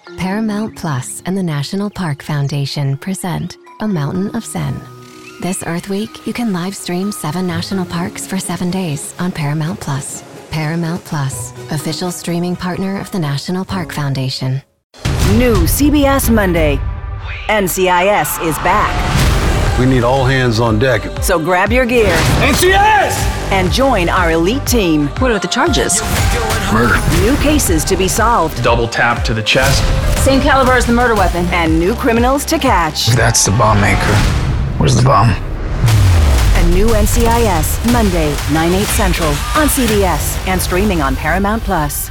Paramount Plus and the National Park Foundation present A Mountain of Zen. This Earth Week, you can live stream 7 national parks for 7 days on Paramount Plus. Paramount Plus, official streaming partner of the National Park Foundation. New CBS Monday. NCIS is back. We need all hands on deck. So grab your gear. NCIS! And join our elite team. What are the charges? Murder. New cases to be solved. Double tap to the chest. Same caliber as the murder weapon. And new criminals to catch. That's the bomb maker. Where's the bomb? A new NCIS, Monday, 9/8 Central, on CBS and streaming on Paramount Plus.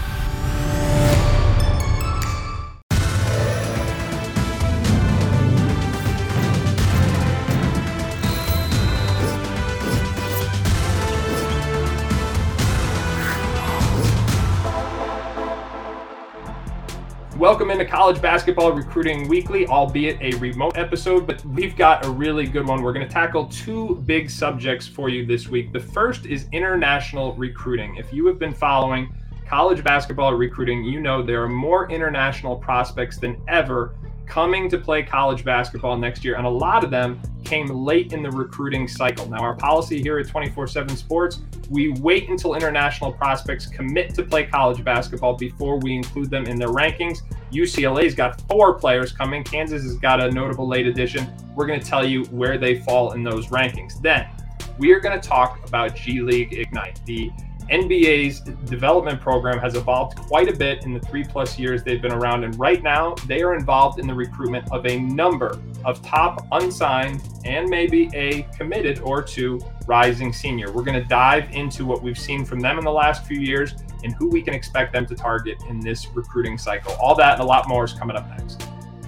Welcome into College Basketball Recruiting Weekly, albeit a remote episode, but we've got a really good one. We're going to tackle 2 big subjects for you this week. The first is international recruiting. If you have been following college basketball recruiting, you know there are more international prospects than ever coming to play college basketball next year, and a lot of them came late in the recruiting cycle. Now, our policy here at 24/7 Sports, we wait until international prospects commit to play college basketball before we include them in their rankings. UCLA's got 4 players coming. Kansas has got a notable late addition. We're going to tell you where they fall in those rankings. Then we are going to talk about G League Ignite. The NBA's development program has evolved quite a bit in the 3+ years they've been around, and right now they are involved in the recruitment of a number of top unsigned and maybe a committed or 2 rising senior. We're going to dive into what we've seen from them in the last few years and who we can expect them to target in this recruiting cycle. All that and a lot more is coming up next.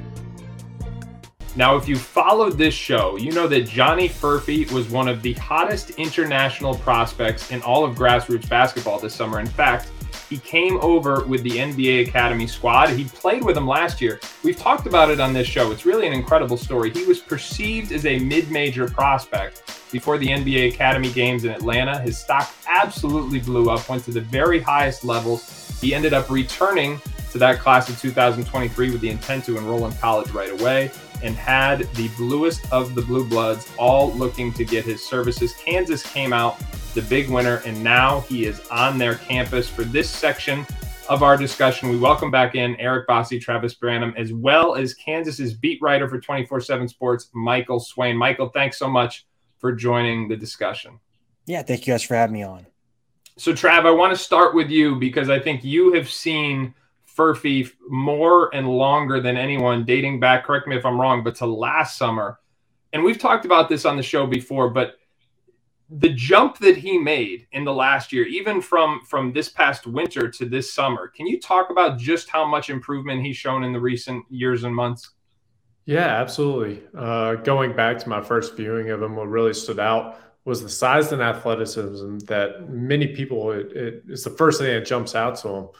Now, if you followed this show, you know that Johnny Furphy was one of the hottest international prospects in all of grassroots basketball this summer. In fact, he came over with the NBA Academy squad. He played with them last year. We've talked about it on this show. It's really an incredible story. He was perceived as a mid-major prospect before the NBA Academy games in Atlanta. His stock absolutely blew up, went to the very highest levels. He ended up returning to that class of 2023 with the intent to enroll in college right away, and had the bluest of the blue bloods all looking to get his services. Kansas came out the big winner, and now he is on their campus. For this section of our discussion, we welcome back in Eric Bossi, Travis Branham, as well as Kansas's beat writer for 24/7 Sports, Michael Swain. Michael, thanks so much for joining the discussion. Yeah, thank you guys for having me on. So, Trav, I want to start with you because I think you have seen Furphy more and longer than anyone, dating back, correct me if I'm wrong, but to last summer. And we've talked about this on the show before, but the jump that he made in the last year, even from this past winter to this summer, can you talk about just how much improvement he's shown in the recent years and months? Yeah, absolutely. Going back to my first viewing of him, what really stood out was the size and athleticism that many people, it's the first thing that jumps out to him.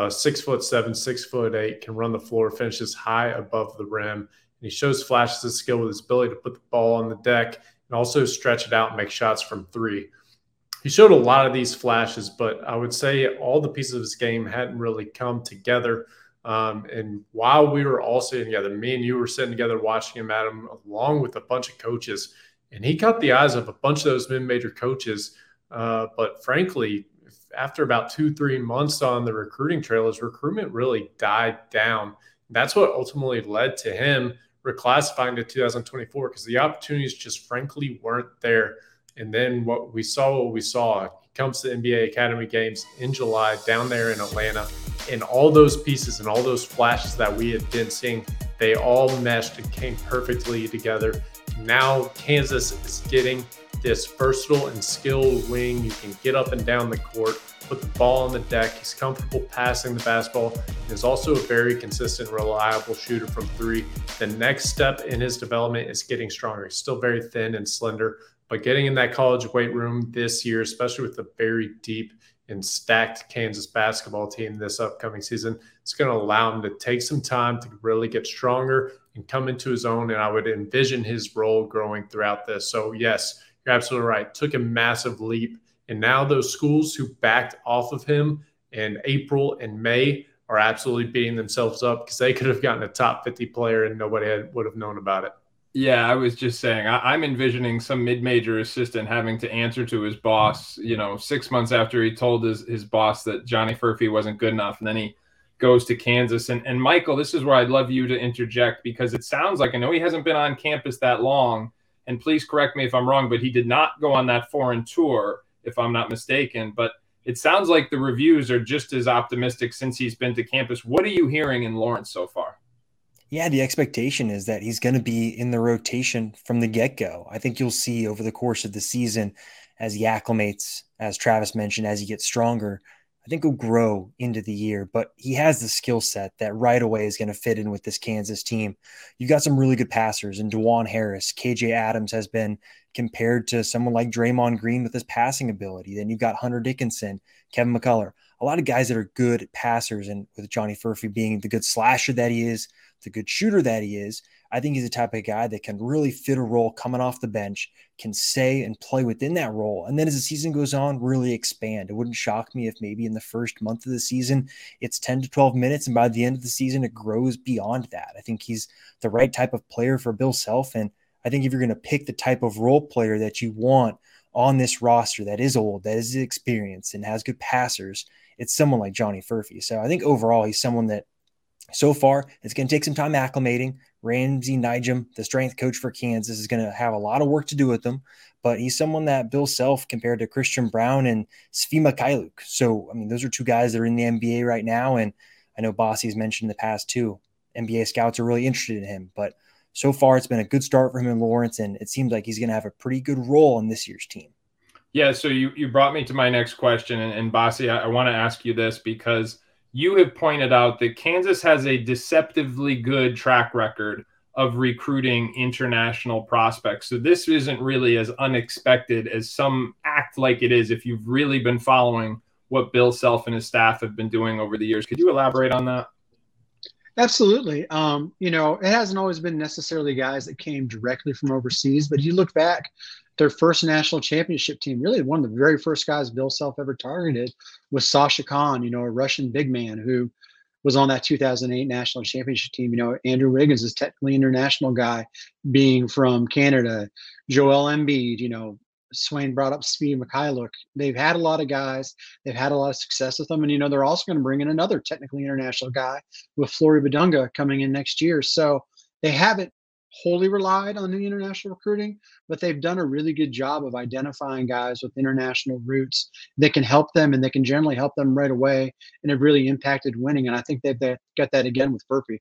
6'7", 6'8", can run the floor, finishes high above the rim. And he shows flashes of skill with his ability to put the ball on the deck and also stretch it out and make shots from 3. He showed a lot of these flashes, but I would say all the pieces of his game hadn't really come together. And while we were all sitting together, me and you were sitting together watching him at him along with a bunch of coaches, and he caught the eyes of a bunch of those mid-major coaches. But frankly, after about 2-3 months on the recruiting trail, his recruitment really died down. That's what ultimately led to him reclassifying to 2024 because the opportunities just frankly weren't there. And then what we saw, He comes to NBA Academy games in July down there in Atlanta, and all those pieces and all those flashes that we had been seeing, they all meshed and came perfectly together. Now Kansas is getting this versatile and skilled wing. You can get up and down the court, put the ball on the deck. He's comfortable passing the basketball. He's also a very consistent, reliable shooter from 3. The next step in his development is getting stronger. He's still very thin and slender, but getting in that college weight room this year, especially with the very deep and stacked Kansas basketball team this upcoming season, it's going to allow him to take some time to really get stronger and come into his own. And I would envision his role growing throughout this. So yes, you're absolutely right. Took a massive leap. And now those schools who backed off of him in April and May are absolutely beating themselves up because they could have gotten a top 50 player and nobody would have known about it. Yeah, I was just saying, I'm envisioning some mid-major assistant having to answer to his boss, 6 months after he told his boss that Johnny Furphy wasn't good enough. And then he goes to Kansas. And Michael, this is where I'd love you to interject, because it sounds like, I know he hasn't been on campus that long, and please correct me if I'm wrong, but he did not go on that foreign tour, if I'm not mistaken. But it sounds like the reviews are just as optimistic since he's been to campus. What are you hearing in Lawrence so far? Yeah, the expectation is that he's going to be in the rotation from the get-go. I think you'll see over the course of the season, as he acclimates, as Travis mentioned, as he gets stronger, I think he'll grow into the year. But he has the skill set that right away is going to fit in with this Kansas team. You've got some really good passers in DeJuan Harris. KJ Adams has been compared to someone like Draymond Green with his passing ability. Then you've got Hunter Dickinson, Kevin McCullough, a lot of guys that are good passers, and with Johnny Furphy being the good slasher that he is, the good shooter that he is, I think he's the type of guy that can really fit a role coming off the bench, can stay and play within that role. And then as the season goes on, really expand. It wouldn't shock me if maybe in the first month of the season, it's 10 to 12 minutes. And by the end of the season, it grows beyond that. I think he's the right type of player for Bill Self. And I think if you're going to pick the type of role player that you want on this roster that is old, that is experienced and has good passers, it's someone like Johnny Furphy. So I think overall, he's someone that so far, it's going to take some time acclimating. Ramsey Nijum, the strength coach for Kansas, is going to have a lot of work to do with him, but he's someone that Bill Self compared to Christian Braun and Svi Mikhailuk. So, I mean, those are two guys that are in the NBA right now, and I know Bossy's mentioned in the past too. NBA scouts are really interested in him, but so far it's been a good start for him in Lawrence, and it seems like he's going to have a pretty good role in this year's team. Yeah, so you brought me to my next question, and Bossy, I want to ask you this because you have pointed out that Kansas has a deceptively good track record of recruiting international prospects. So this isn't really as unexpected as some act like it is if you've really been following what Bill Self and his staff have been doing over the years. Could you elaborate on that? Absolutely. It hasn't always been necessarily guys that came directly from overseas, but you look back, their first national championship team, really one of the very first guys Bill Self ever targeted was Sasha Khan, a Russian big man who was on that 2008 national championship team. Andrew Wiggins is technically international guy being from Canada. Joel Embiid, Swain brought up Svi Mikhailuk. They've had a lot of guys. They've had a lot of success with them. And, they're also going to bring in another technically international guy with Flory Badunga coming in next year. So they haven't wholly relied on the international recruiting, but they've done a really good job of identifying guys with international roots that can help them, and they can generally help them right away, and have really impacted winning. And I think they've got that again with Furphy.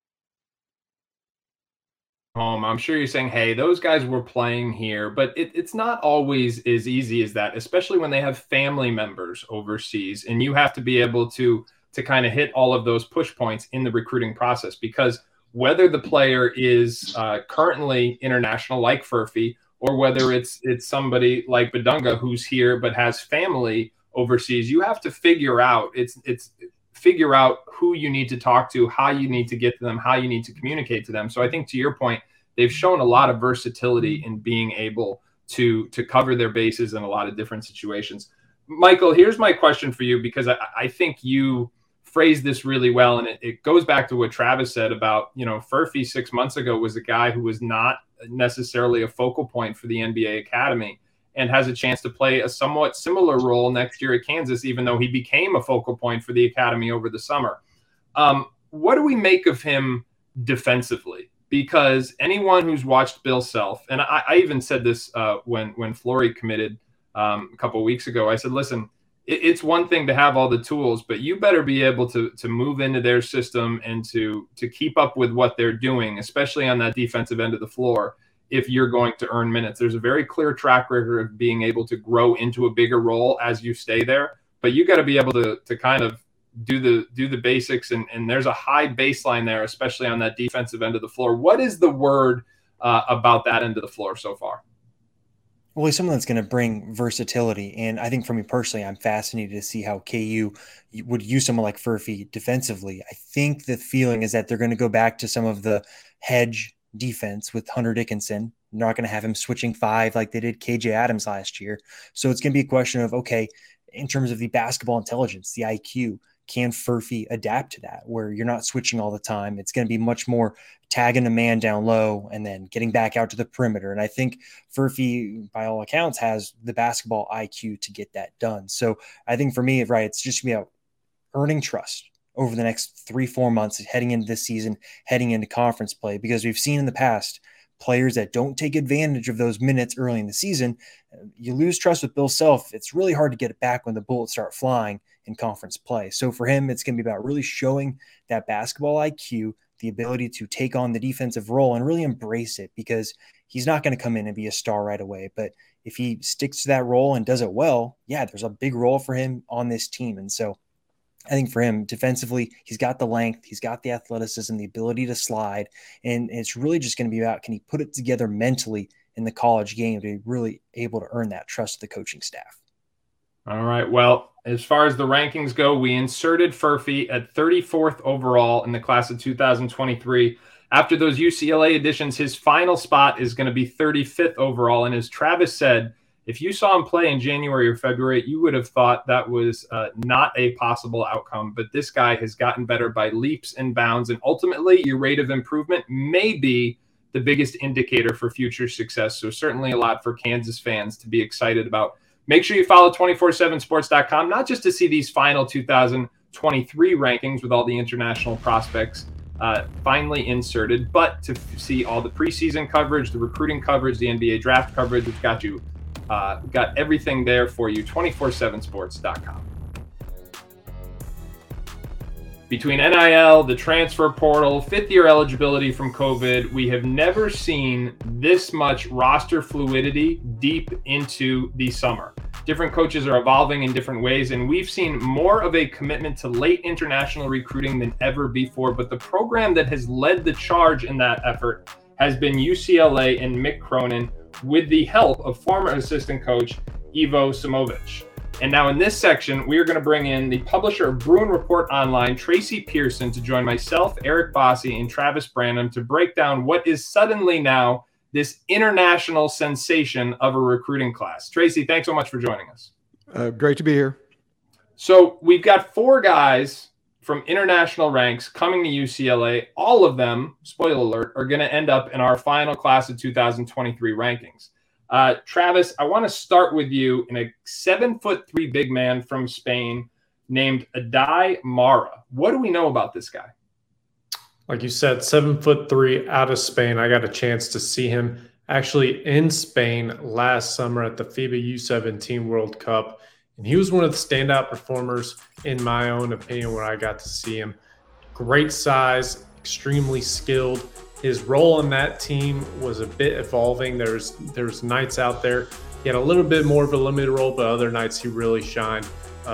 I'm sure you're saying, hey, those guys were playing here, but it's not always as easy as that, especially when they have family members overseas, and you have to be able to kind of hit all of those push points in the recruiting process, because whether the player is currently international like Furphy, or whether it's somebody like Badunga who's here but has family overseas, you have to figure out figure out who you need to talk to, how you need to get to them, how you need to communicate to them. So I think, to your point, they've shown a lot of versatility in being able to cover their bases in a lot of different situations. Michael, here's my question for you, because I think you phrased this really well, and it goes back to what Travis said about, Furphy 6 months ago was a guy who was not necessarily a focal point for the NBA Academy, and has a chance to play a somewhat similar role next year at Kansas, even though he became a focal point for the Academy over the summer. What do we make of him defensively? Because anyone who's watched Bill Self, and I even said this when Flory committed a couple of weeks ago, I said, listen, it's one thing to have all the tools, but you better be able to move into their system and to keep up with what they're doing, especially on that defensive end of the floor, if you're going to earn minutes. There's a very clear track record of being able to grow into a bigger role as you stay there, but you got to be able to kind of do the basics, and there's a high baseline there, especially on that defensive end of the floor. What is the word about that end of the floor so far? Well, he's someone that's going to bring versatility. And I think for me personally, I'm fascinated to see how KU would use someone like Furphy defensively. I think the feeling is that they're going to go back to some of the hedge defense with Hunter Dickinson. They're not going to have him switching five like they did KJ Adams last year. So it's going to be a question of, okay, in terms of the basketball intelligence, the IQ, can Furphy adapt to that where you're not switching all the time? It's going to be much more tagging a man down low and then getting back out to the perimeter. And I think Furphy, by all accounts, has the basketball IQ to get that done. So I think for me, right, it's just going to be about earning trust over the next 3-4 months heading into this season, heading into conference play, because we've seen in the past players that don't take advantage of those minutes early in the season, you lose trust with Bill Self. It's really hard to get it back when the bullets start flying in conference play. So for him, it's going to be about really showing that basketball IQ, the ability to take on the defensive role and really embrace it, because he's not going to come in and be a star right away. But if he sticks to that role and does it well, yeah, there's a big role for him on this team. And so I think for him defensively, he's got the length, he's got the athleticism, the ability to slide. And it's really just going to be about, can he put it together mentally in the college game to be really able to earn that trust of the coaching staff? All right. Well, as far as the rankings go, we inserted Furphy at 34th overall in the class of 2023. After those UCLA additions, his final spot is going to be 35th overall. And as Travis said, if you saw him play in January or February, you would have thought that was not a possible outcome. But this guy has gotten better by leaps and bounds. And ultimately, your rate of improvement may be the biggest indicator for future success. So certainly a lot for Kansas fans to be excited about. Make sure you follow 247sports.com, not just to see these final 2023 rankings with all the international prospects finally inserted, but to see all the preseason coverage, the recruiting coverage, the NBA draft coverage. We've got you. Got everything there for you, 247sports.com. Between NIL, the transfer portal, fifth-year eligibility from COVID, we have never seen this much roster fluidity deep into the summer. Different coaches are evolving in different ways, and we've seen more of a commitment to late international recruiting than ever before. But the program that has led the charge in that effort has been UCLA and Mick Cronin, with the help of former assistant coach Ivo Simovic. And now in this section, we are going to bring in the publisher of Bruin Report Online, Tracy Pearson, to join myself, Eric Bossi, and Travis Branham to break down what is suddenly now this international sensation of a recruiting class. Tracy, thanks so much for joining us. Great to be here. So we've got 4 guys from international ranks coming to UCLA. All of them, spoiler alert, are going to end up in our final class of 2023 rankings. Travis, I want to start with you in a 7'3" big man from Spain named Adai Mara. What do we know about this guy? Like you said, 7'3" out of Spain. I got a chance to see him actually in Spain last summer at the FIBA U17 World Cup. And he was one of the standout performers, in my own opinion, where I got to see him. Great size, extremely skilled. His role in that team was a bit evolving. There's nights out there he had a little bit more of a limited role, but other nights he really shined.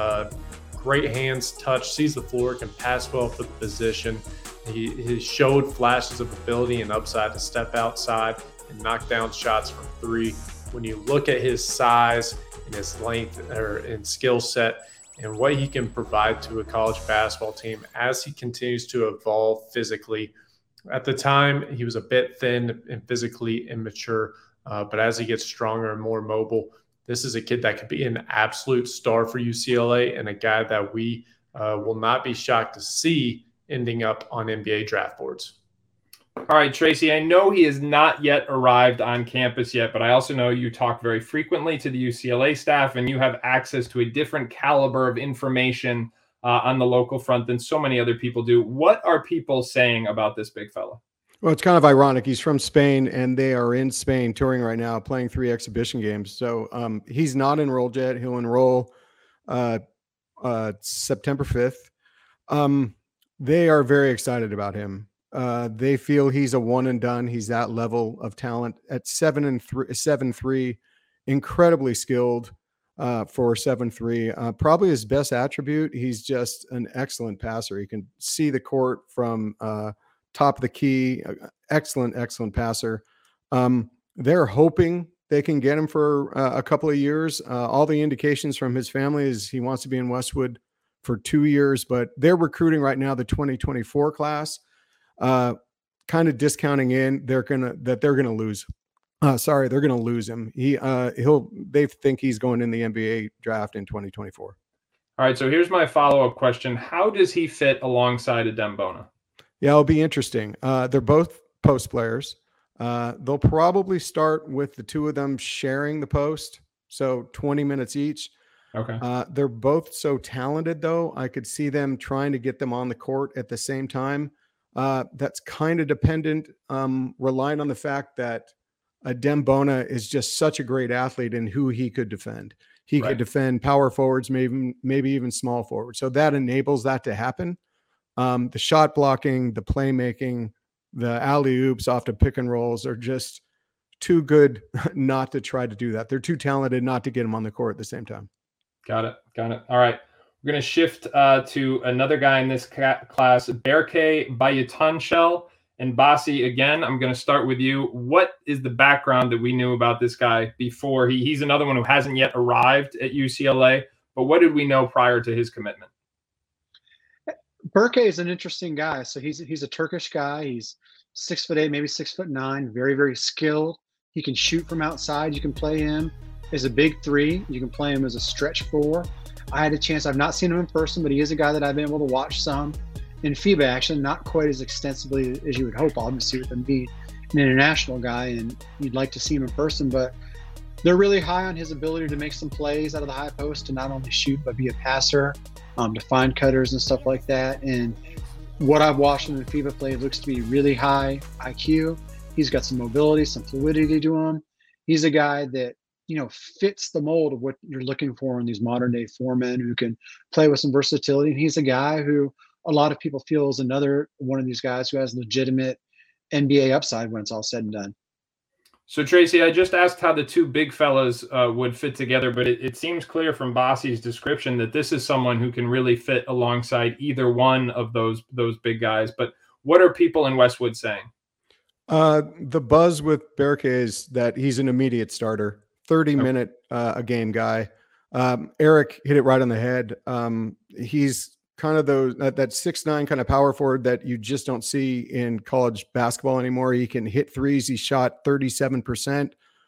Great hands, touch, sees the floor, can pass well for the position. He showed flashes of ability and upside to step outside and knock down shots from 3. When you look at his size and his length and skill set and what he can provide to a college basketball team as he continues to evolve physically. At the time, he was a bit thin and physically immature, but as he gets stronger and more mobile, this is a kid that could be an absolute star for UCLA and a guy that we will not be shocked to see ending up on NBA draft boards. All right, Tracy, I know he has not yet arrived on campus yet, but I also know you talk very frequently to the UCLA staff and you have access to a different caliber of information on the local front than so many other people do. What are people saying about this big fella? Well, it's kind of ironic. He's from Spain, and they are in Spain touring right now, playing 3 exhibition games. So he's not enrolled yet. He'll enroll September 5th. They are very excited about him. They feel he's a one and done. He's that level of talent at 7'3", incredibly skilled for 7'3". Probably his best attribute, he's just an excellent passer. He can see the court from top of the key. Excellent passer. They're hoping they can get him for a couple of years. All the indications from his family is he wants to be in Westwood for 2 years, but they're recruiting right now the 2024 class. Kind of discounting in they're gonna lose. They're gonna lose him. They think he's going in the NBA draft in 2024. All right, so here's my follow-up question. How does he fit alongside Adem Bona? Yeah, it'll be interesting. They're both post players. They'll probably start with the two of them sharing the post, so 20 minutes each. Okay. They're both so talented, though. I could see them trying to get them on the court at the same time. That's kind of dependent, relying on the fact that Adem Bona is just such a great athlete and who he could defend. He could defend power forwards, maybe even small forwards. So that enables that to happen. The shot blocking, the playmaking, the alley-oops off to pick and rolls are just too good not to try to do that. They're too talented not to get them on the court at the same time. Got it. All right. We're going to shift to another guy in this class, Berke Bayatanchel. And Basi, again, I'm going to start with you. What is the background that we knew about this guy before? He's another one who hasn't yet arrived at UCLA, but what did we know prior to his commitment? Berke is an interesting guy. So he's a Turkish guy. He's 6'8", maybe 6'9", very, very skilled. He can shoot from outside. You can play him as a big three. You can play him as a stretch four. I had a chance. I've not seen him in person, but he is a guy that I've been able to watch some in FIBA action, not quite as extensively as you would hope, obviously, with him being an international guy, and you'd like to see him in person. But they're really high on his ability to make some plays out of the high post, to not only shoot, but be a passer, to find cutters and stuff like that. And what I've watched him in FIBA play looks to be really high IQ. He's got some mobility, some fluidity to him. He's a guy that, fits the mold of what you're looking for in these modern day foremen who can play with some versatility. And he's a guy who a lot of people feel is another one of these guys who has legitimate NBA upside when it's all said and done. So, Tracy, I just asked how the two big fellas would fit together, but it seems clear from Basi's description that this is someone who can really fit alongside either one of those big guys. But what are people in Westwood saying? The buzz with Berke is that he's an immediate starter, 30-minute a game guy. Eric hit it right on the head. He's kind of that 6'9" kind of power forward that you just don't see in college basketball anymore. He can hit threes. He shot 37%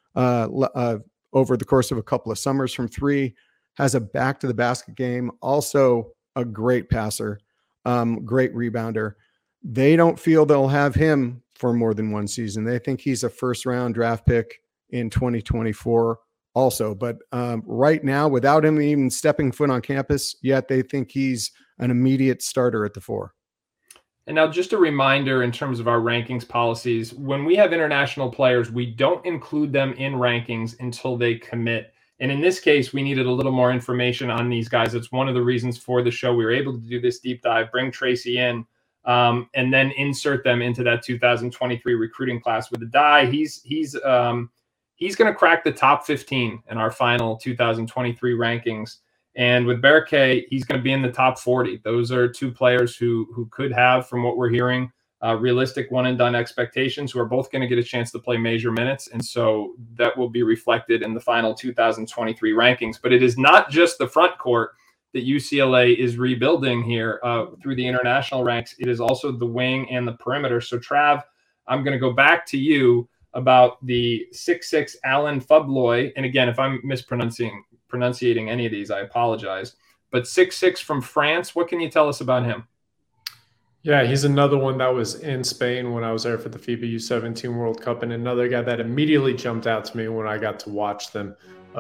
over the course of a couple of summers from three, has a back to the basket game, also a great passer, great rebounder. They don't feel they'll have him for more than one season. They think he's a first-round draft pick in 2024 also. But right now, without him even stepping foot on campus yet, they think he's an immediate starter at the four. And now just a reminder in terms of our rankings policies, when we have international players, we don't include them in rankings until they commit. And in this case, we needed a little more information on these guys. It's one of the reasons for the show. We were able to do this deep dive, bring Tracy in, and then insert them into that 2023 recruiting class with Adai. He's going to crack the top 15 in our final 2023 rankings. And with Berke, he's going to be in the top 40. Those are two players who could have, from what we're hearing, realistic one-and-done expectations, who are both going to get a chance to play major minutes. And so that will be reflected in the final 2023 rankings. But it is not just the front court that UCLA is rebuilding here through the international ranks. It is also the wing and the perimeter. So, Trav, I'm going to go back to you about the 6'6" Alan Fubloy. And again, if I'm pronunciating any of these, I apologize. But 6'6" from France, what can you tell us about him? Yeah, he's another one that was in Spain when I was there for the FIBA U17 World Cup, and another guy that immediately jumped out to me when I got to watch them.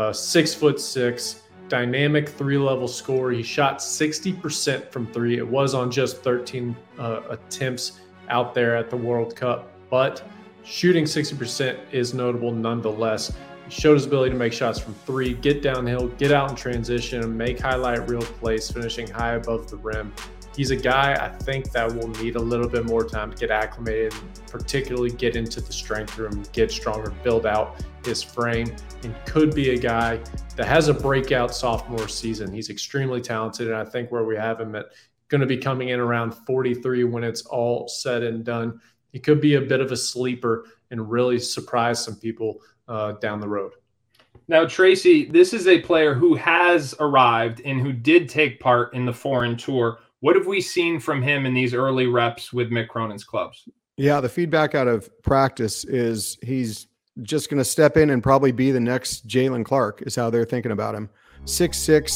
6'6", dynamic three-level scorer. He shot 60% from three. It was on just 13 attempts out there at the World Cup, but shooting 60% is notable nonetheless. He showed his ability to make shots from three, get downhill, get out in transition, make highlight reel plays, finishing high above the rim. He's a guy I think that will need a little bit more time to get acclimated, particularly get into the strength room, get stronger, build out his frame, and could be a guy that has a breakout sophomore season. He's extremely talented, and I think where we have him at going to be coming in around 43 when it's all said and done. He could be a bit of a sleeper and really surprise some people down the road. Now, Tracy, this is a player who has arrived and who did take part in the foreign tour. What have we seen from him in these early reps with Mick Cronin's clubs? Yeah, the feedback out of practice is he's just going to step in and probably be the next Jalen Clark is how they're thinking about him. 6'6",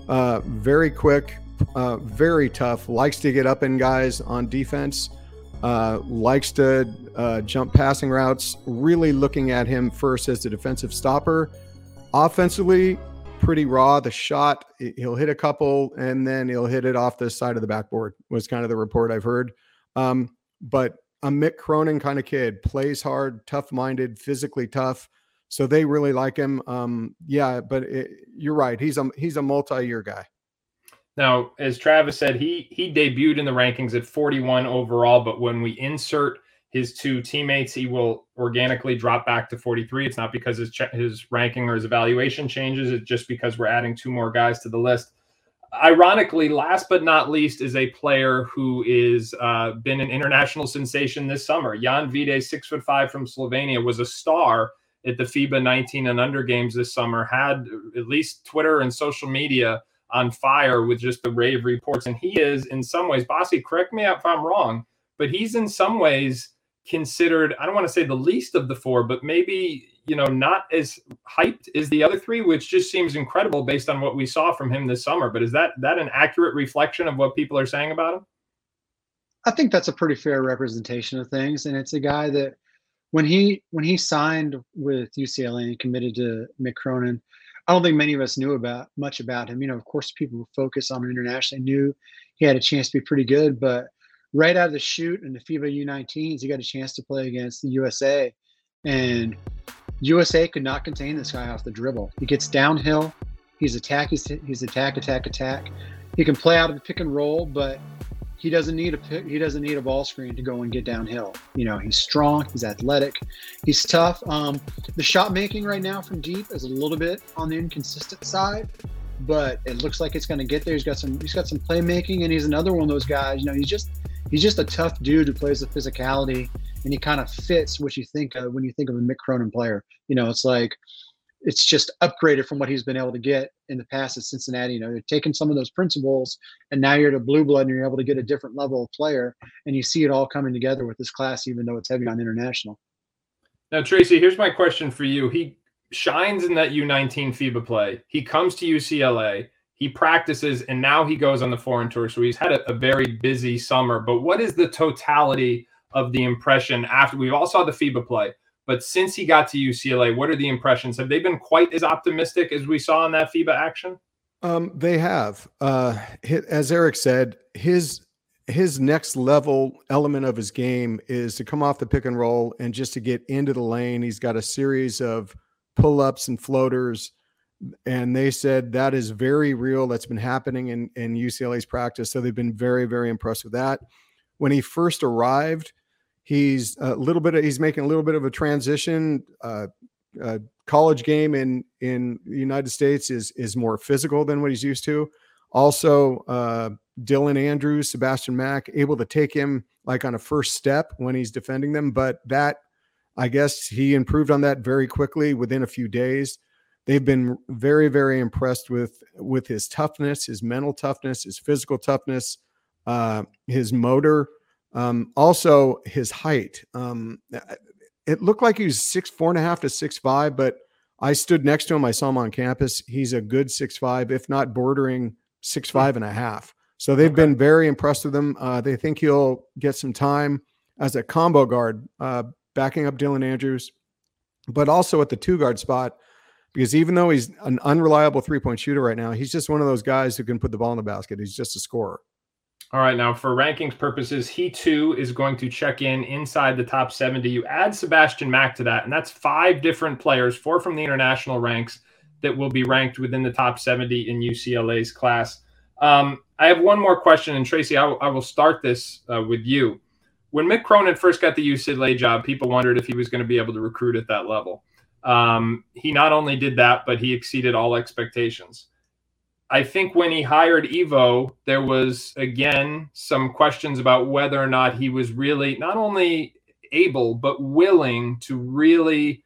very quick, very tough, likes to get up in guys on defense, likes to jump passing routes, really looking at him first as a defensive stopper. Offensively, pretty raw. The shot, he'll hit a couple and then he'll hit it off the side of the backboard was kind of the report I've heard. But a Mick Cronin kind of kid, plays hard, tough-minded, physically tough. So they really like him. But you're right. He's a multi-year guy. Now, as Travis said, he debuted in the rankings at 41 overall, but when we insert his two teammates, he will organically drop back to 43. It's not because his ranking or his evaluation changes. It's just because we're adding two more guys to the list. Ironically, last but not least is a player who is been an international sensation this summer. Jan Vide, 6'5" from Slovenia, was a star at the FIBA 19 and under games this summer, had at least Twitter and social media on fire with just the rave reports. And he is in some ways, Bossy, correct me if I'm wrong, but he's in some ways considered, I don't want to say the least of the four, but maybe, not as hyped as the other three, which just seems incredible based on what we saw from him this summer. But is that an accurate reflection of what people are saying about him? I think that's a pretty fair representation of things. And it's a guy that when he signed with UCLA and committed to Mick Cronin, I don't think many of us knew much about him. Of course, people who focus on him internationally knew he had a chance to be pretty good, but right out of the chute in the FIBA U19s, he got a chance to play against the USA, and USA could not contain this guy off the dribble. He gets downhill. He's attack. He can play out of the pick and roll, but he doesn't need a ball screen to go and get downhill. He's strong. He's athletic. He's tough. The shot making right now from deep is a little bit on the inconsistent side, but it looks like it's going to get there. He's got some playmaking, and he's another one of those guys. He's just a tough dude who plays with physicality, and he kind of fits what you think of when you think of a Mick Cronin player. It's like it's just upgraded from what he's been able to get in the past at Cincinnati. They're taking some of those principles, and now you're at a blue blood and you're able to get a different level of player, and you see it all coming together with this class, even though it's heavy on international. Now, Tracy, here's my question for you. He shines in that U19 FIBA play. He comes to UCLA. He practices, and now he goes on the foreign tour. So he's had a very busy summer. But what is the totality of the impression after we all saw the FIBA play? But since he got to UCLA, what are the impressions? Have they been quite as optimistic as we saw in that FIBA action? They have. As Eric said, his next level element of his game is to come off the pick and roll and just to get into the lane. He's got a series of pull-ups and floaters, and they said that is very real. That's been happening in UCLA's practice. So they've been very, very impressed with that. When he first arrived, he's making a little bit of a transition. College game in the United States is more physical than what he's used to. Also, Dylan Andrews, Sebastian Mack, able to take him like on a first step when he's defending them. But that, I guess he improved on that very quickly within a few days. They've been very, very impressed with his toughness, his mental toughness, his physical toughness, his motor, also his height. It looked like he was 4.5 to 6'5", but I stood next to him. I saw him on campus. He's a good 6'5", if not bordering 6'5.5". So they've been very impressed with him. They think he'll get some time as a combo guard, backing up Dylan Andrews, but also at the 2-guard spot, because even though he's an unreliable three-point shooter right now, he's just one of those guys who can put the ball in the basket. He's just a scorer. All right, now for rankings purposes, he too is going to check in inside the top 70. You add Sebastian Mack to that, and that's 5 different players, 4 from the international ranks, that will be ranked within the top 70 in UCLA's class. I have one more question, and Tracy, I will start this with you. When Mick Cronin first got the UCLA job, people wondered if he was going to be able to recruit at that level. He not only did that, but he exceeded all expectations. I think when he hired Evo, there was, again, some questions about whether or not he was really not only able, but willing to really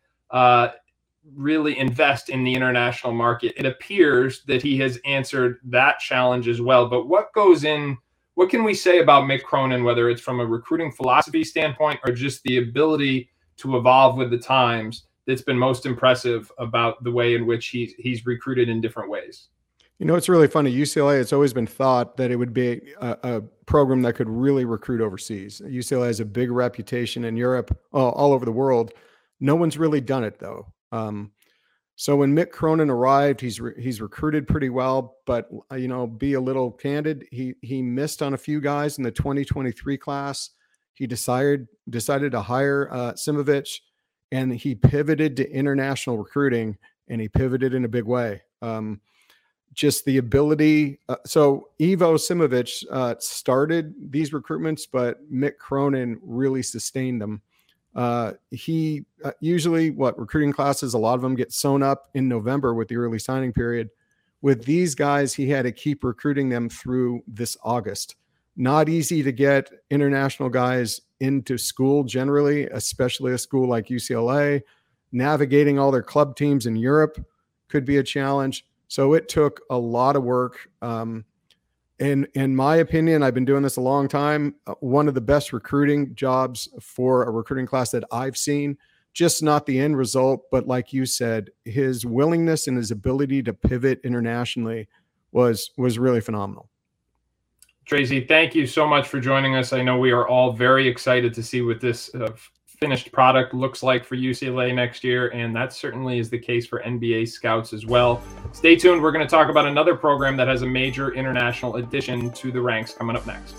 invest in the international market. It appears that he has answered that challenge as well. But what can we say about Mick Cronin, whether it's from a recruiting philosophy standpoint or just the ability to evolve with the times, that's been most impressive about the way in which he's recruited in different ways? You know, it's really funny. UCLA, it's always been thought that it would be a program that could really recruit overseas. UCLA has a big reputation in Europe, all over the world. No one's really done it, though. So when Mick Cronin arrived, he's recruited pretty well, but be a little candid. He missed on a few guys in the 2023 class. He decided to hire Simovich, and he pivoted to international recruiting, and he pivoted in a big way. Just the ability. So Ivo Simovich started these recruitments, but Mick Cronin really sustained them. He usually recruiting classes, a lot of them get sewn up in November with the early signing period. With these guys, he had to keep recruiting them through this August. Not easy to get international guys into school generally, especially a school like UCLA. Navigating all their club teams in Europe could be a challenge. So it took a lot of work. In my opinion, I've been doing this a long time. One of the best recruiting jobs for a recruiting class that I've seen, just not the end result, but like you said, his willingness and his ability to pivot internationally was really phenomenal. Tracy, thank you so much for joining us. I know we are all very excited to see what this finished product looks like for UCLA next year, and that certainly is the case for NBA scouts as well. Stay tuned. We're going to talk about another program that has a major international addition to the ranks coming up next.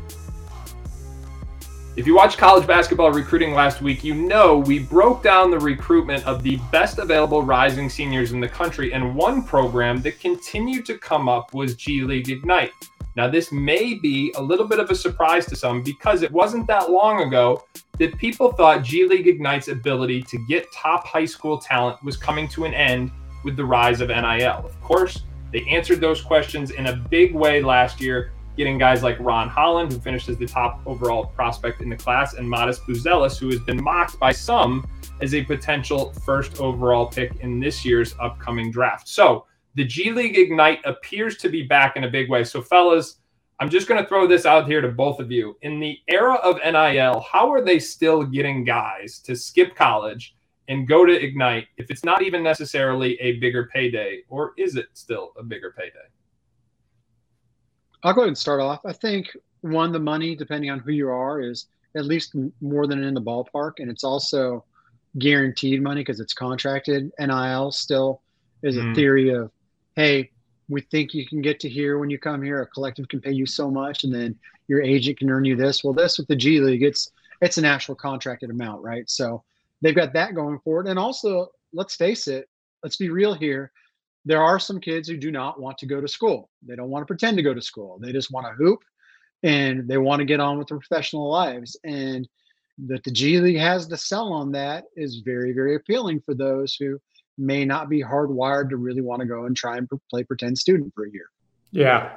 If you watched college basketball recruiting last week, you know we broke down the recruitment of the best available rising seniors in the country, and one program that continued to come up was G League Ignite. Now, this may be a little bit of a surprise to some because it wasn't that long ago that people thought G League Ignite's ability to get top high school talent was coming to an end with the rise of NIL. Of course, they answered those questions in a big way last year, getting guys like Ron Holland, who finished as the top overall prospect in the class, and Modest Buzelis, who has been mocked by some as a potential first overall pick in this year's upcoming draft. So the G League Ignite appears to be back in a big way. So fellas, I'm just going to throw this out here to both of you. In the era of NIL, how are they still getting guys to skip college and go to Ignite if it's not even necessarily a bigger payday, or is it still a bigger payday? I'll go ahead and start off. I think, one, the money, depending on who you are, is at least more than in the ballpark, and it's also guaranteed money because it's contracted. NIL still is a theory of, hey, we think you can get to here when you come here. A collective can pay you so much, and then your agent can earn you this. Well, this with the G League, it's an actual contracted amount, right? So they've got that going forward. And also, let's face it, let's be real here. There are some kids who do not want to go to school. They don't want to pretend to go to school. They just want to hoop, and they want to get on with their professional lives. And that the G League has to sell on that is very, very appealing for those who may not be hardwired to really want to go and try and play pretend student for a year. Yeah.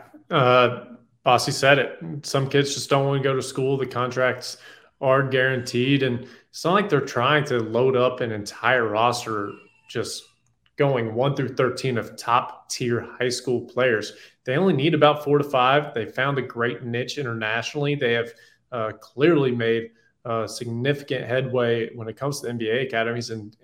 Bossy said it. Some kids just don't want to go to school. The contracts are guaranteed. And it's not like they're trying to load up an entire roster just going 1 through 13 of top tier high school players. They only need about 4 to 5. They found a great niche internationally. They have clearly made significant headway when it comes to NBA academies and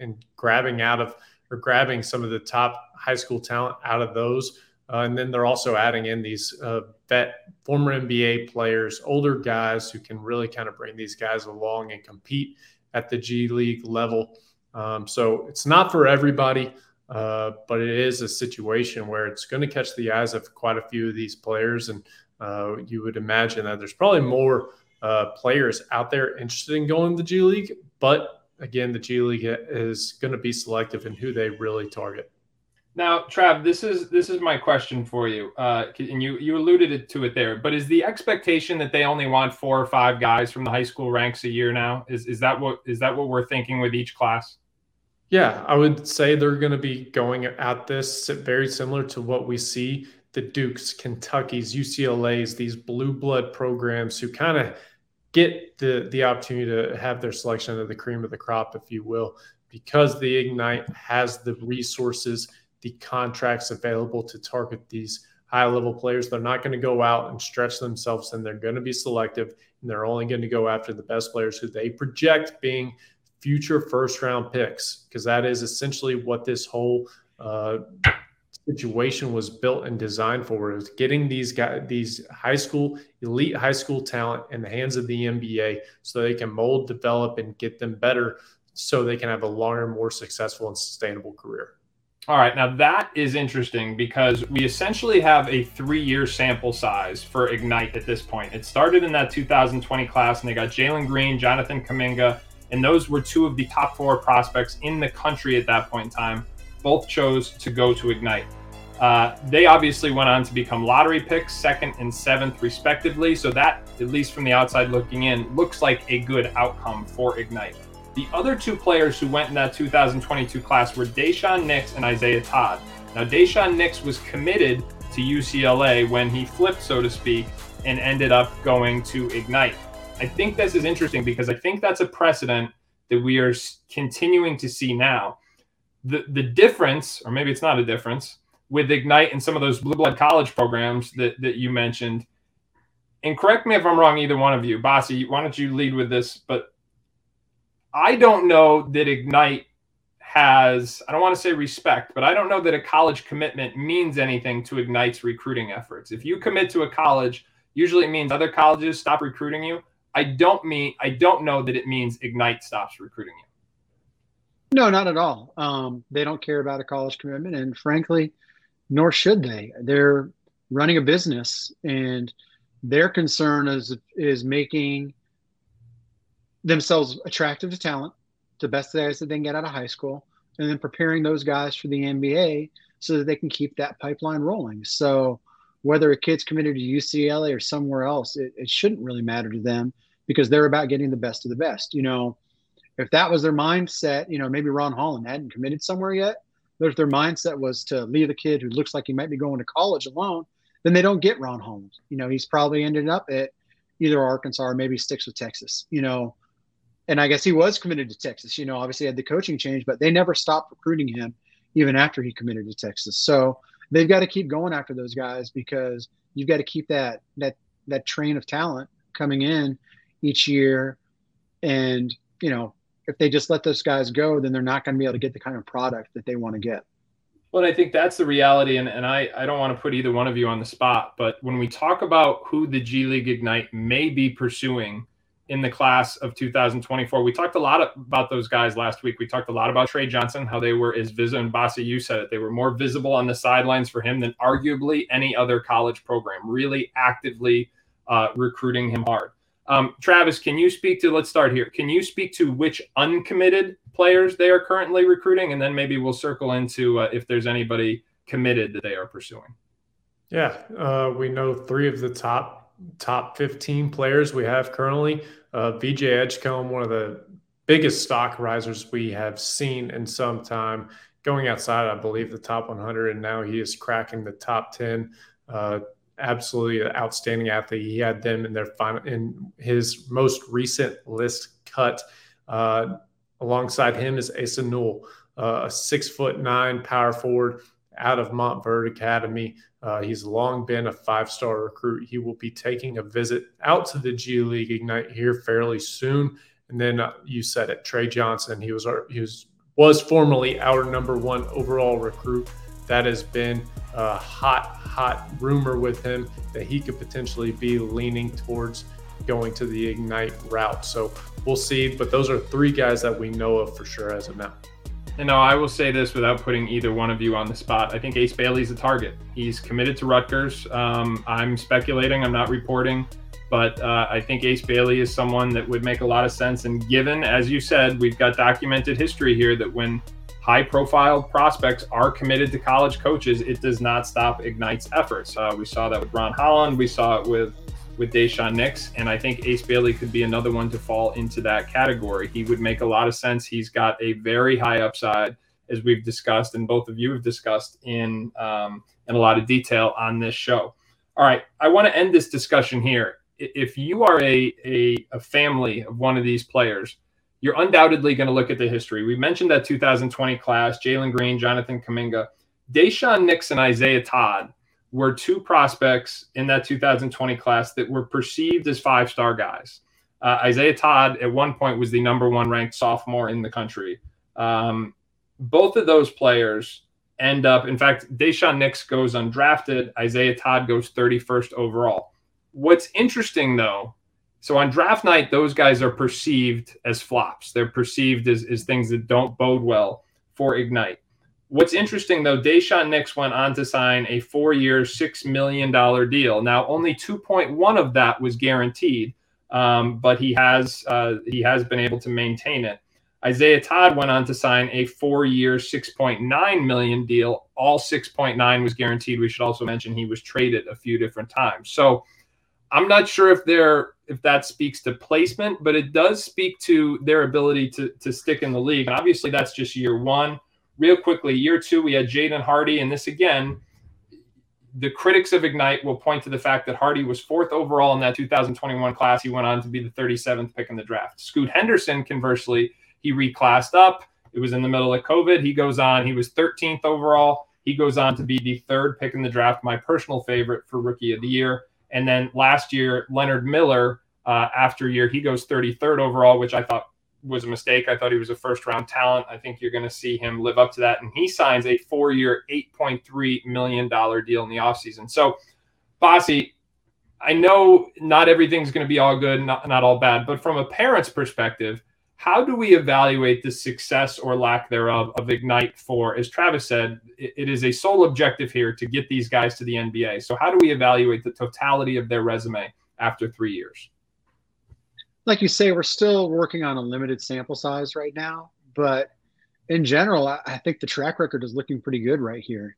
grabbing some of the top high school talent out of those. And then they're also adding in these former NBA players, older guys who can really kind of bring these guys along and compete at the G League level. So it's not for everybody, but it is a situation where it's going to catch the eyes of quite a few of these players. And you would imagine that there's probably more players out there interested in going to the G League, but again, the G League is going to be selective in who they really target. Now, Trav, this is my question for you, and you alluded to it there. But is the expectation that they only want 4 or 5 guys from the high school ranks a year now? Is that what we're thinking with each class? Yeah, I would say they're going to be going at this very similar to what we see the Dukes, Kentuckys, UCLAs, these blue blood programs who kind of get the opportunity to have their selection of the cream of the crop, if you will, because the Ignite has the resources, the contracts available to target these high-level players. They're not going to go out and stretch themselves, and they're going to be selective, and they're only going to go after the best players who they project being future first-round picks, because that is essentially what this whole situation was built and designed for. It was getting these guys, these elite high school talent in the hands of the NBA so they can mold, develop, and get them better so they can have a longer, more successful and sustainable career. All right, now that is interesting because we essentially have a 3-year sample size for Ignite at this point. It started in that 2020 class, and they got Jalen Green, Jonathan Kuminga, and those were 2 of the top 4 prospects in the country at that point in time. Both chose to go to Ignite. They obviously went on to become lottery picks, 2nd and 7th respectively, so that, at least from the outside looking in, looks like a good outcome for Ignite. The other 2 players who went in that 2022 class were Daishen Nix and Isaiah Todd. Now, Daishen Nix was committed to UCLA when he flipped, so to speak, and ended up going to Ignite. I think this is interesting because I think that's a precedent that we are continuing to see now. The difference, or maybe it's not a difference, with Ignite and some of those blue blood college programs that you mentioned, and correct me if I'm wrong, either one of you. Bossy, why don't you lead with this? But I don't know that Ignite has, I don't want to say respect, but I don't know that a college commitment means anything to Ignite's recruiting efforts. If you commit to a college, usually it means other colleges stop recruiting you. I don't know that it means Ignite stops recruiting you. No, not at all. They don't care about a college commitment, and frankly, nor should they. They're running a business, and their concern is making themselves attractive to talent, the best guys that they can get out of high school, and then preparing those guys for the NBA so that they can keep that pipeline rolling. So whether a kid's committed to UCLA or somewhere else, it shouldn't really matter to them because they're about getting the best of the best. If that was their mindset, maybe Ron Holland hadn't committed somewhere yet, but if their mindset was to leave a kid who looks like he might be going to college alone, then they don't get Ron Holland. He's probably ended up at either Arkansas or maybe sticks with Texas, And I guess he was committed to Texas, obviously had the coaching change, but they never stopped recruiting him even after he committed to Texas. So they've got to keep going after those guys because you've got to keep that train of talent coming in each year. And, if they just let those guys go, then they're not going to be able to get the kind of product that they want to get. Well, I think that's the reality. And I don't want to put either one of you on the spot, but when we talk about who the G League Ignite may be pursuing in the class of 2024. We talked a lot about those guys last week. We talked a lot about Trey Johnson, how they were as visible, and Bossy, you said it, they were more visible on the sidelines for him than arguably any other college program, really actively recruiting him hard. Travis, can you speak to, let's start here. Can you speak to which uncommitted players they are currently recruiting? And then maybe we'll circle into if there's anybody committed that they are pursuing. Yeah, we know 3 of the top 15 players we have currently. VJ Edgecombe, one of the biggest stock risers we have seen in some time, going outside, I believe, the top 100, and now he is cracking the top 10. Absolutely an outstanding athlete. He had them in his most recent list cut. Alongside him is Asa Newell, a 6'9" power forward out of Montverde Academy. He's long been a 5-star recruit. He will be taking a visit out to the G League Ignite here fairly soon. And then you said it, Trey Johnson. He was formerly our number 1 overall recruit. That has been a hot rumor with him that he could potentially be leaning towards going to the Ignite route. So we'll see. But those are 3 guys that we know of for sure as of now. And no, I will say this without putting either one of you on the spot. I think Ace Bailey's a target. He's committed to Rutgers. I'm speculating, I'm not reporting, but I think Ace Bailey is someone that would make a lot of sense. And given, as you said, we've got documented history here that when high-profile prospects are committed to college coaches, it does not stop Ignite's efforts. We saw that with Ron Holland. We saw it with Daishen Nix, and I think Ace Bailey could be another one to fall into that category. He would make a lot of sense. He's got a very high upside, as we've discussed, and both of you have discussed in a lot of detail on this show. All right, I want to end this discussion here. If you are a family of one of these players, you're undoubtedly going to look at the history. We mentioned that 2020 class, Jalen Green, Jonathan Kuminga. Daishen Nix and Isaiah Todd were 2 prospects in that 2020 class that were perceived as 5-star guys. Isaiah Todd at one point was the number 1 ranked sophomore in the country. Both of those players end up, in fact, Daishawn Nix goes undrafted. Isaiah Todd goes 31st overall. What's interesting, though, so on draft night, those guys are perceived as flops. They're perceived as things that don't bode well for Ignite. What's interesting, though, Daishawn Nix went on to sign a 4-year, $6 million deal. Now, only 2.1 of that was guaranteed, but he has been able to maintain it. Isaiah Todd went on to sign a 4-year, $6.9 million deal. All 6.9 was guaranteed. We should also mention he was traded a few different times. So I'm not sure if that speaks to placement, but it does speak to their ability to stick in the league. And obviously, that's just year one. Real quickly, year two, we had Jaden Hardy, and this again, the critics of Ignite will point to the fact that Hardy was 4th overall in that 2021 class. He went on to be the 37th pick in the draft. Scoot Henderson, conversely, he reclassed up. It was in the middle of COVID. He goes on. He was 13th overall. He goes on to be the 3rd pick in the draft, my personal favorite for Rookie of the Year. And then last year, Leonard Miller, after year, he goes 33rd overall, which I thought was a mistake. I thought he was a first-round talent. I think you're going to see him live up to that. And he signs a 4-year, $8.3 million deal in the offseason. So, Bossy, I know not everything's going to be all good, not all bad, but from a parent's perspective, how do we evaluate the success or lack thereof of Ignite for, as Travis said, it is a sole objective here to get these guys to the NBA. So how do we evaluate the totality of their resume after 3 years? Like you say, we're still working on a limited sample size right now, but in general, I think the track record is looking pretty good right here.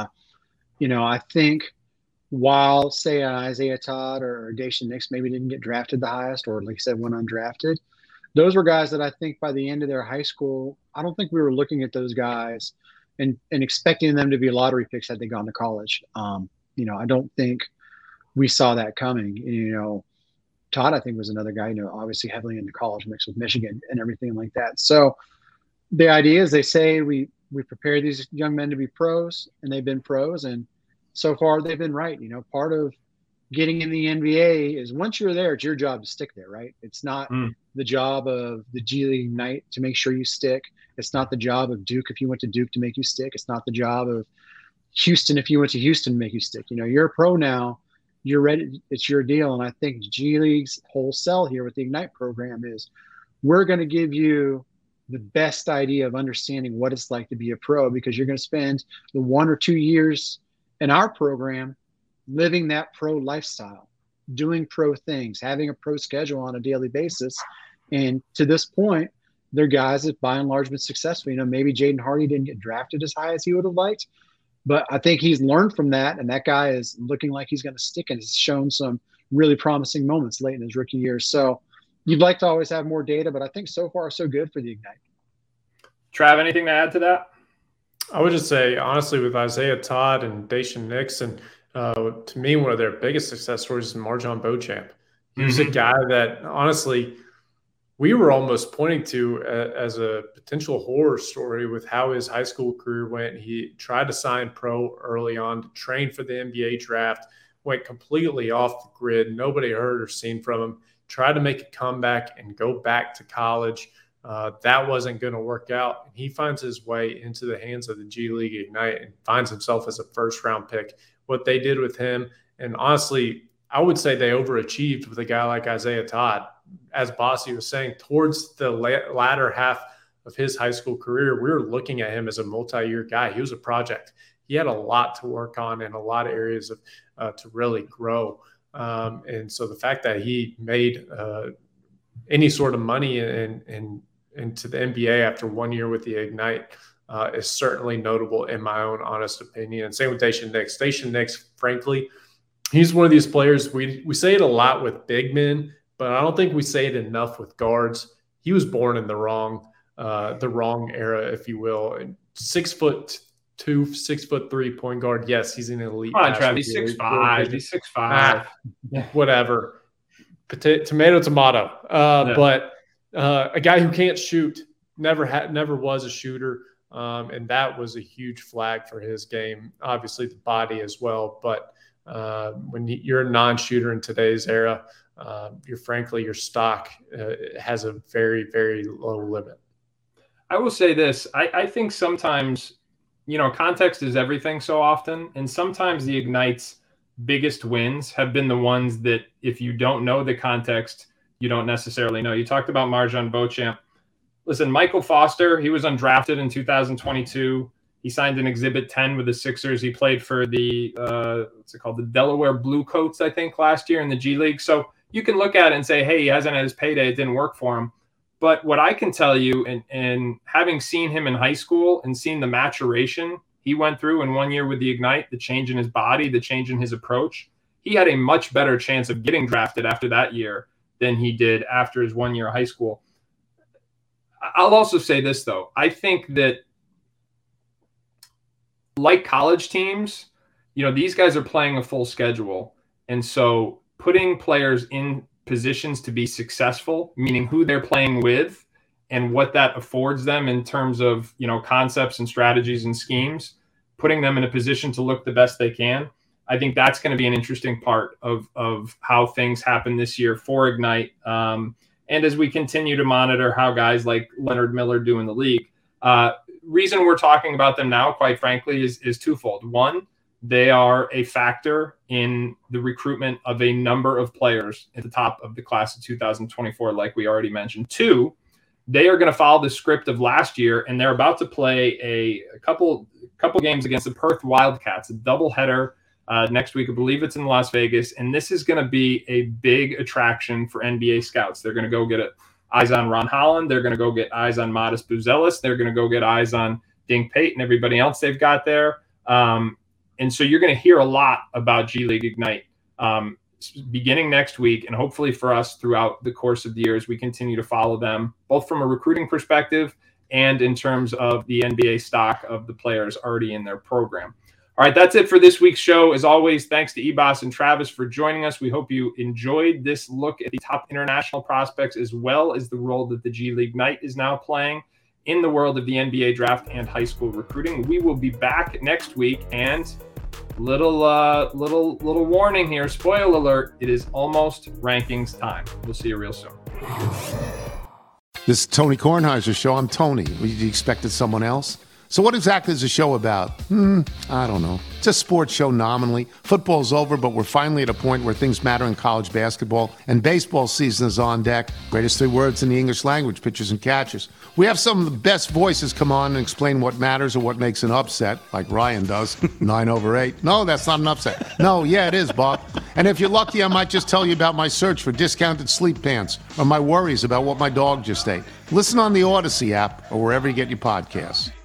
I think while, say, Isaiah Todd or Daishawn Nix maybe didn't get drafted the highest, or like you said, went undrafted, those were guys that I think by the end of their high school, I don't think we were looking at those guys and expecting them to be lottery picks had they gone to college. I don't think we saw that coming. Todd, I think, was another guy, obviously heavily into college mix with Michigan and everything like that. So the idea is they say we prepare these young men to be pros, and they've been pros. And so far they've been right. Part of getting in the NBA is once you're there, it's your job to stick there, right? It's not the job of the G League Ignite to make sure you stick. It's not the job of Duke if you went to Duke to make you stick. It's not the job of Houston if you went to Houston to make you stick. You're a pro now. You're ready. It's your deal. And I think G League's whole sell here with the Ignite program is we're going to give you the best idea of understanding what it's like to be a pro, because you're going to spend the 1 or 2 years in our program living that pro lifestyle, doing pro things, having a pro schedule on a daily basis. And to this point, they're guys that by and large been successful. Maybe Jaden Hardy didn't get drafted as high as he would have liked, but I think he's learned from that. And that guy is looking like he's going to stick and has shown some really promising moments late in his rookie year. So you'd like to always have more data, but I think so far so good for the Ignite. Trav, anything to add to that? I would just say, honestly, with Isaiah Todd and Daishawn Nix, and to me, one of their biggest success stories is Marjon Beauchamp. He was a guy that, honestly, we were almost pointing to as a potential horror story with how his high school career went. He tried to sign pro early on to train for the NBA draft, went completely off the grid. Nobody heard or seen from him. Tried to make a comeback and go back to college. That wasn't going to work out. And he finds his way into the hands of the G League Ignite and finds himself as a first-round pick. What they did with him, and honestly, I would say they overachieved with a guy like Isaiah Todd. As Bossy was saying, towards the latter half of his high school career, we were looking at him as a multi-year guy. He was a project. He had a lot to work on and a lot of areas to really grow. And so the fact that he made any sort of money into the NBA after 1 year with the Ignite is certainly notable in my own honest opinion. And same with Daishawn Nix. Daishawn Nix, frankly, he's one of these players, we say it a lot with big men, but I don't think we say it enough with guards. He was born in the wrong era, if you will. 6'2", 6'3" point guard. Yes, he's an elite. Come on, Travis. He's 6'5". He's 6'5". Whatever. Tomato. Yeah. But a guy who can't shoot, never was a shooter. And that was a huge flag for his game. Obviously the body as well. But when you're a non-shooter in today's era, your stock has a very, very low limit. I will say this. I think sometimes context is everything so often. And sometimes the Ignite's biggest wins have been the ones that if you don't know the context, you don't necessarily know. You talked about Marjon Beauchamp. Listen, Michael Foster, he was undrafted in 2022. He signed an Exhibit 10 with the Sixers. He played for the, the Delaware Bluecoats, I think, last year in the G League. So you can look at it and say, hey, he hasn't had his payday. It didn't work for him. But what I can tell you, and having seen him in high school and seen the maturation he went through in 1 year with the Ignite, the change in his body, the change in his approach, he had a much better chance of getting drafted after that year than he did after his 1 year of high school. I'll also say this, though. I think that, like college teams, these guys are playing a full schedule. And so putting players in positions to be successful, meaning who they're playing with and what that affords them in terms of, concepts and strategies and schemes, putting them in a position to look the best they can. I think that's going to be an interesting part of how things happen this year for Ignite. And as we continue to monitor how guys like Leonard Miller do in the league, reason we're talking about them now, quite frankly, is twofold. One, they are a factor in the recruitment of a number of players at the top of the class of 2024, like we already mentioned. Two, they are going to follow the script of last year, and they're about to play a couple games against the Perth Wildcats, a doubleheader next week. I believe it's in Las Vegas, and this is going to be a big attraction for NBA scouts. They're going to go get eyes on Ron Holland. They're going to go get eyes on Modest Buzelis. They're going to go get eyes on Dink Pate and everybody else they've got there. And so you're going to hear a lot about G League Ignite beginning next week, and hopefully for us throughout the course of the year as we continue to follow them, both from a recruiting perspective and in terms of the NBA stock of the players already in their program. All right, that's it for this week's show. As always, thanks to Ebos and Travis for joining us. We hope you enjoyed this look at the top international prospects as well as the role that the G League Ignite is now playing in the world of the NBA draft and high school recruiting. We will be back next week, and little warning here, spoiler alert, it is almost rankings time. We'll see you real soon. This is Tony Kornheiser's show. I'm Tony. You expected someone else? So what exactly is the show about? I don't know. It's a sports show nominally. Football's over, but we're finally at a point where things matter in college basketball, and baseball season is on deck. Greatest three words in the English language, pitchers and catchers. We have some of the best voices come on and explain what matters or what makes an upset, like Ryan does, 9/8. No, that's not an upset. No, yeah, it is, Bob. And if you're lucky, I might just tell you about my search for discounted sleep pants or my worries about what my dog just ate. Listen on the Odyssey app or wherever you get your podcasts.